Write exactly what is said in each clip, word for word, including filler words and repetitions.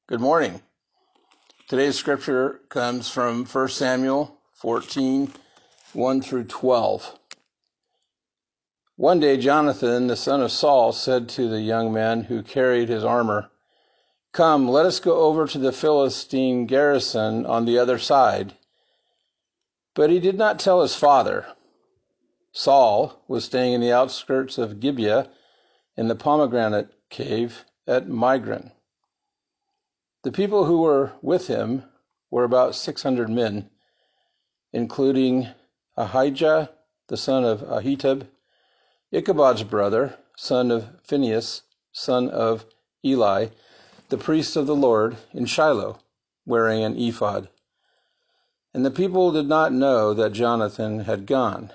Good morning. Today's scripture comes from First Samuel fourteen, one through twelve. One day Jonathan, the son of Saul, said to the young man who carried his armor, "Come, let us go over to the Philistine garrison on the other side." But he did not tell his father. Saul was staying in the outskirts of Gibeah in the pomegranate cave at Migron. The people who were with him were about six hundred men, including Ahijah, the son of Ahitub, Ichabod's brother, son of Phinehas, son of Eli, the priest of the Lord in Shiloh, wearing an ephod. And the people did not know that Jonathan had gone.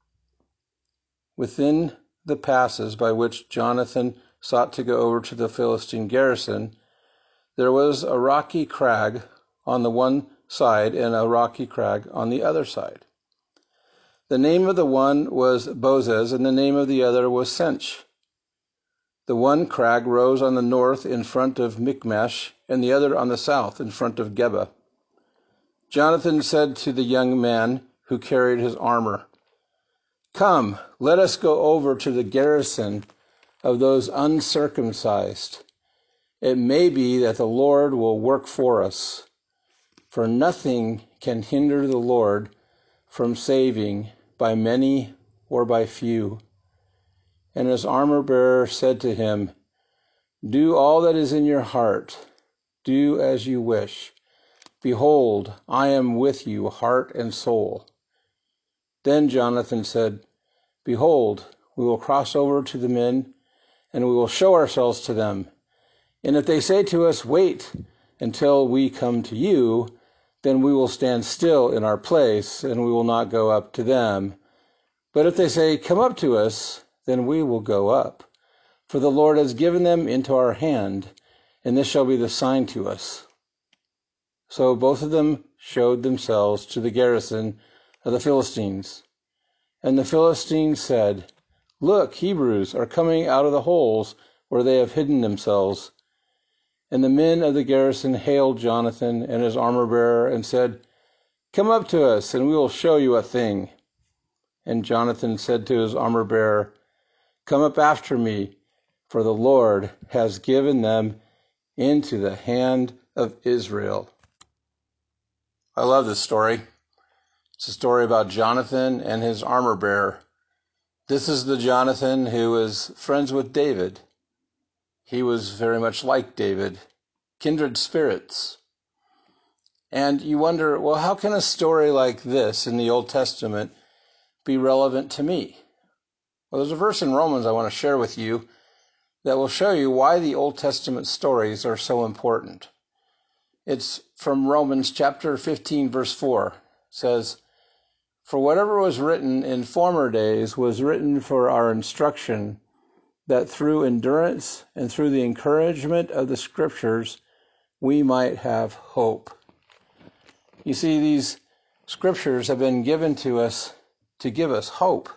Within the passes by which Jonathan sought to go over to the Philistine garrison, there was a rocky crag on the one side and a rocky crag on the other side. The name of the one was Bozez, and the name of the other was Sench. The one crag rose on the north in front of Michmash, and the other on the south in front of Geba. Jonathan said to the young man who carried his armor, "Come, let us go over to the garrison of those uncircumcised. It may be that the Lord will work for us, for nothing can hinder the Lord from saving by many or by few." And his armor-bearer said to him, "Do all that is in your heart. Do as you wish. Behold, I am with you, heart and soul." Then Jonathan said, "Behold, we will cross over to the men, and we will show ourselves to them. And if they say to us, 'Wait until we come to you,' then we will stand still in our place, and we will not go up to them. But if they say, 'Come up to us,' then we will go up. For the Lord has given them into our hand, and this shall be the sign to us." So both of them showed themselves to the garrison of the Philistines. And the Philistines said, "Look, Hebrews are coming out of the holes where they have hidden themselves." And the men of the garrison hailed Jonathan and his armor-bearer and said, "Come up to us, and we will show you a thing." And Jonathan said to his armor-bearer, "Come up after me, for the Lord has given them into the hand of Israel." I love this story. It's a story about Jonathan and his armor-bearer. This is the Jonathan who was friends with David. He was very much like David, kindred spirits. And you wonder, well, how can a story like this in the Old Testament be relevant to me? Well, there's a verse in Romans I want to share with you that will show you why the Old Testament stories are so important. It's from Romans chapter fifteen, verse four. It says, "For whatever was written in former days was written for our instruction, that through endurance and through the encouragement of the Scriptures we might have hope." You see, these Scriptures have been given to us to give us hope.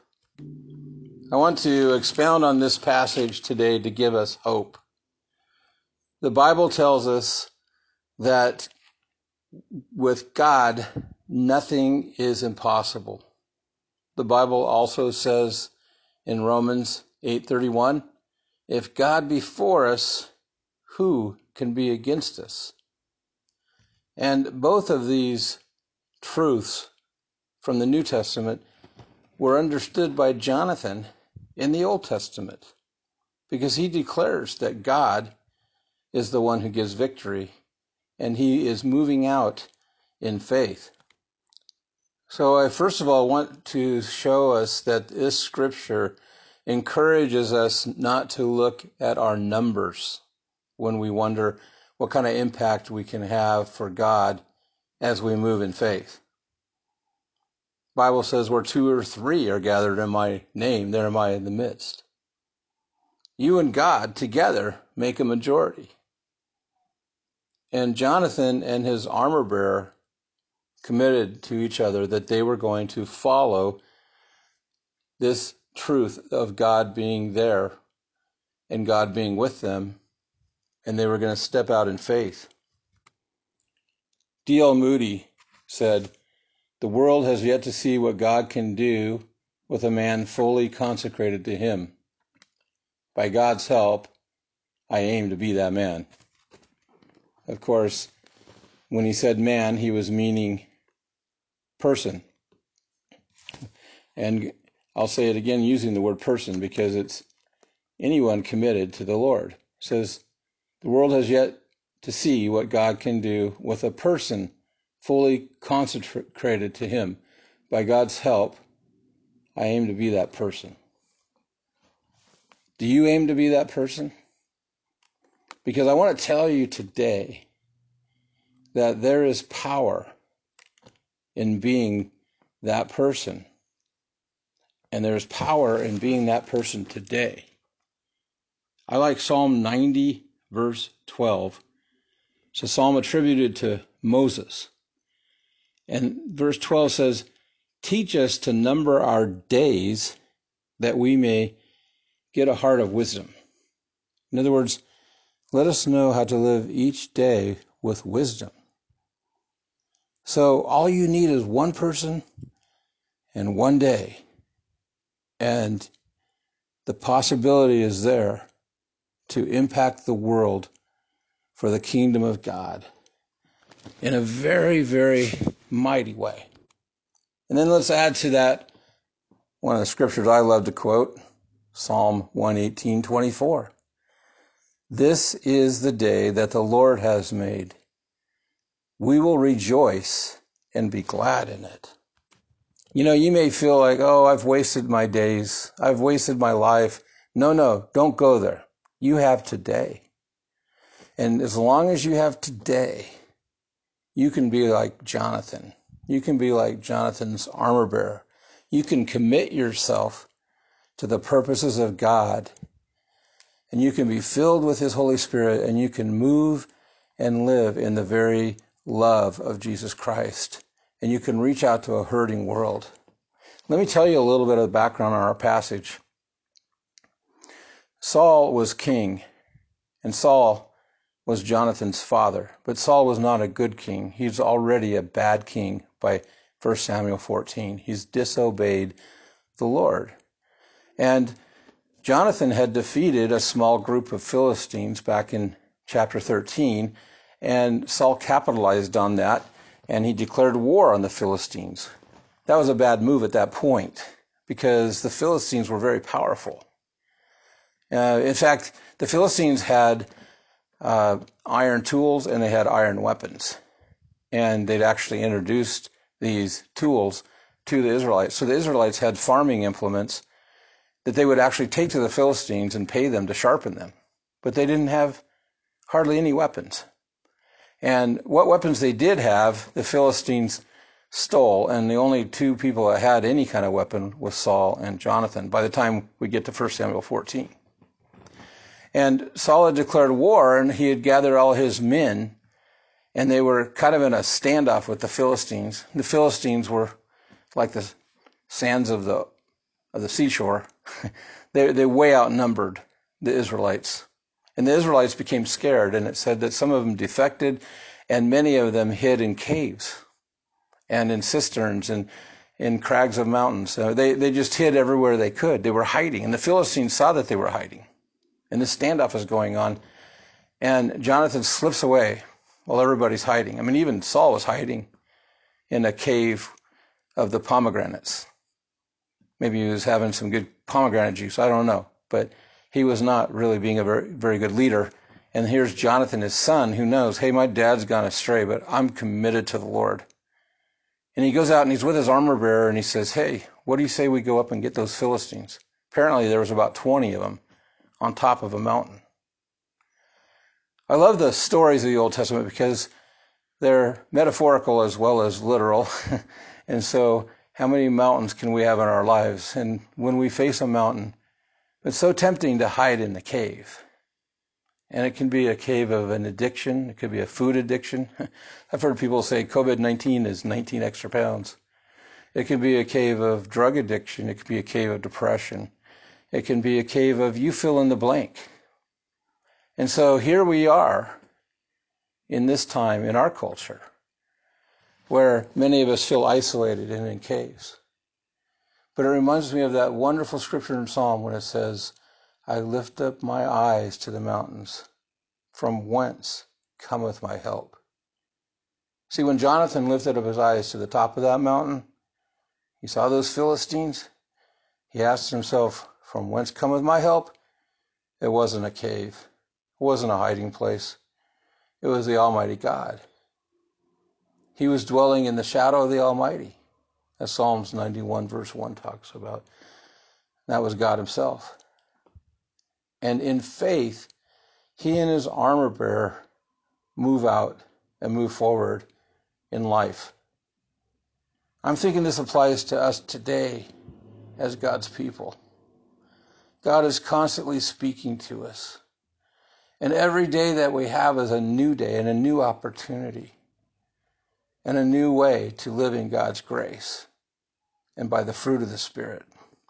I want to expound on this passage today to give us hope. The Bible tells us that with God, nothing is impossible. The Bible also says in Romans eight thirty-one, "If God be for us, who can be against us?" And both of these truths from the New Testament were understood by Jonathan in the Old Testament, because he declares that God is the one who gives victory, and he is moving out in faith. So I first of all want to show us that this scripture encourages us not to look at our numbers when we wonder what kind of impact we can have for God as we move in faith. The Bible says where two or three are gathered in my name, there am I in the midst. You and God together make a majority. And Jonathan and his armor-bearer committed to each other that they were going to follow this truth of God being there and God being with them, and they were going to step out in faith. D L Moody said, "The world has yet to see what God can do with a man fully consecrated to him. By God's help, I aim to be that man." Of course, when he said man, he was meaning person. And I'll say it again using the word person because it's anyone committed to the Lord. It says, the world has yet to see what God can do with a person fully consecrated to him. By God's help, I aim to be that person. Do you aim to be that person? Because I want to tell you today that there is power in being that person. And there's power in being that person today. I like Psalm ninety, verse twelve. It's a psalm attributed to Moses. And verse twelve says, "Teach us to number our days that we may get a heart of wisdom." In other words, let us know how to live each day with wisdom. So all you need is one person and one day. And the possibility is there to impact the world for the kingdom of God in a very, very mighty way. And then let's add to that one of the scriptures I love to quote, Psalm one eighteen, twenty-four. "This is the day that the Lord has made. We will rejoice and be glad in it." You know, you may feel like, oh, I've wasted my days. I've wasted my life. No, no, don't go there. You have today. And as long as you have today, you can be like Jonathan. You can be like Jonathan's armor bearer. You can commit yourself to the purposes of God. And you can be filled with his Holy Spirit, and you can move and live in the very love of Jesus Christ. And you can reach out to a hurting world. Let me tell you a little bit of the background on our passage. Saul was king, and Saul was Jonathan's father. But Saul was not a good king. He's already a bad king by First Samuel fourteen. He's disobeyed the Lord. And Jonathan had defeated a small group of Philistines back in chapter thirteen, and Saul capitalized on that, and he declared war on the Philistines. That was a bad move at that point because the Philistines were very powerful. Uh, in fact, the Philistines had uh, iron tools and they had iron weapons. And they'd actually introduced these tools to the Israelites. So the Israelites had farming implements that they would actually take to the Philistines and pay them to sharpen them. But they didn't have hardly any weapons. And what weapons they did have, the Philistines stole, and the only two people that had any kind of weapon was Saul and Jonathan by the time we get to First Samuel fourteen. And Saul had declared war, and he had gathered all his men, and they were kind of in a standoff with the Philistines. The Philistines were like the sands of the of the seashore. they they way outnumbered the Israelites. And the Israelites became scared, and it said that some of them defected, and many of them hid in caves and in cisterns and in crags of mountains. So they, they just hid everywhere they could. They were hiding, and the Philistines saw that they were hiding. And this standoff is going on, and Jonathan slips away while everybody's hiding. I mean, even Saul was hiding in a cave of the pomegranates. Maybe he was having some good pomegranate juice, I don't know. But he was not really being a very, very good leader. And here's Jonathan, his son, who knows, hey, my dad's gone astray, but I'm committed to the Lord. And he goes out and he's with his armor bearer and he says, hey, what do you say we go up and get those Philistines? Apparently there was about twenty of them on top of a mountain. I love the stories of the Old Testament because they're metaphorical as well as literal. And so how many mountains can we have in our lives? And when we face a mountain, it's so tempting to hide in the cave. And it can be a cave of an addiction. It could be a food addiction. I've heard people say COVID nineteen is nineteen extra pounds. It can be a cave of drug addiction. It could be a cave of depression. It can be a cave of you fill in the blank. And so here we are in this time in our culture. where many of us feel isolated and in caves. But it reminds me of that wonderful scripture in Psalm when it says, I lift up my eyes to the mountains, from whence cometh my help. See, when Jonathan lifted up his eyes to the top of that mountain, he saw those Philistines. He asked himself, from whence cometh my help? It wasn't a cave. It wasn't a hiding place. It was the Almighty God. He was dwelling in the shadow of the Almighty, as Psalms ninety-one verse one talks about. That was God himself. And in faith, he and his armor bearer move out and move forward in life. I'm thinking this applies to us today as God's people. God is constantly speaking to us. And every day that we have is a new day and a new opportunity and a new way to live in God's grace and by the fruit of the Spirit.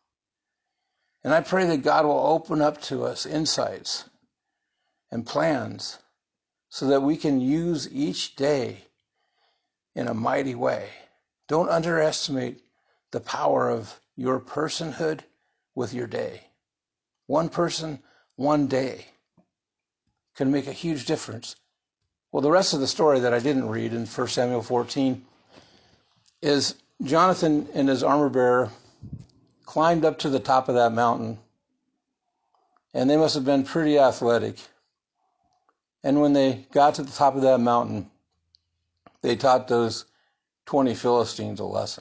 And I pray that God will open up to us insights and plans so that we can use each day in a mighty way. Don't underestimate the power of your personhood with your day. One person, one day can make a huge difference. Well, the rest of the story that I didn't read in First Samuel fourteen is Jonathan and his armor bearer climbed up to the top of that mountain, and they must have been pretty athletic. And when they got to the top of that mountain, they taught those twenty Philistines a lesson.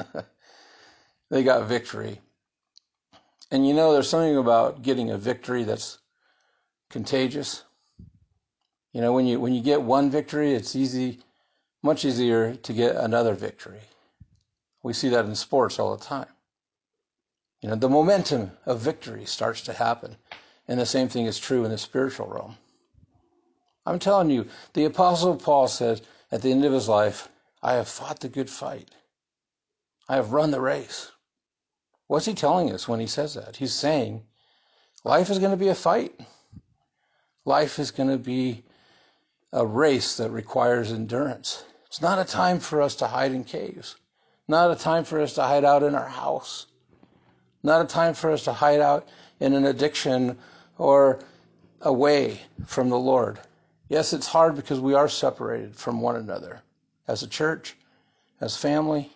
They got victory. And you know, there's something about getting a victory that's contagious. You know, when you when you get one victory, it's easy, much easier to get another victory. We see that in sports all the time. You know, the momentum of victory starts to happen. And the same thing is true in the spiritual realm. I'm telling you, the Apostle Paul said at the end of his life, I have fought the good fight. I have run the race. What's he telling us when he says that? He's saying, life is going to be a fight. Life is going to be a race that requires endurance. It's not a time for us to hide in caves. Not a time for us to hide out in our house. Not a time for us to hide out in an addiction or away from the Lord. Yes, it's hard because we are separated from one another as a church, as family,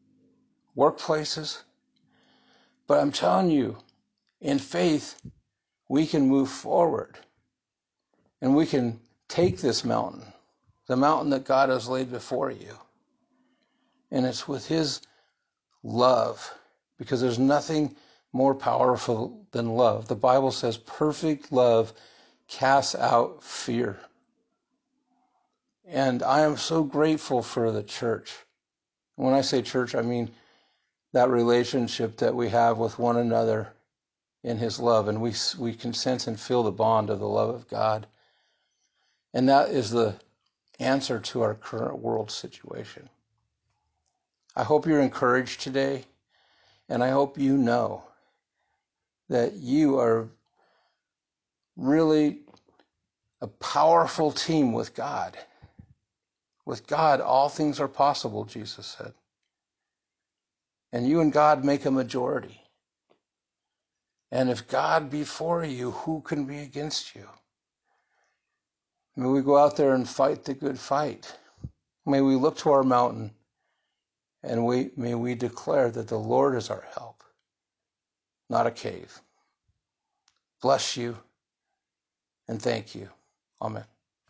workplaces. But I'm telling you, in faith, we can move forward and we can take this mountain, the mountain that God has laid before you. And it's with his love, because there's nothing more powerful than love. The Bible says perfect love casts out fear. And I am so grateful for the church. When I say church, I mean that relationship that we have with one another in his love. And we, we can sense and feel the bond of the love of God. And that is the answer to our current world situation. I hope you're encouraged today. And I hope you know that you are really a powerful team with God. With God, all things are possible, Jesus said. And you and God make a majority. And if God be for you, who can be against you? May we go out there and fight the good fight. May we look to our mountain, and we, may we declare that the Lord is our help, not a cave. Bless you, and thank you. Amen.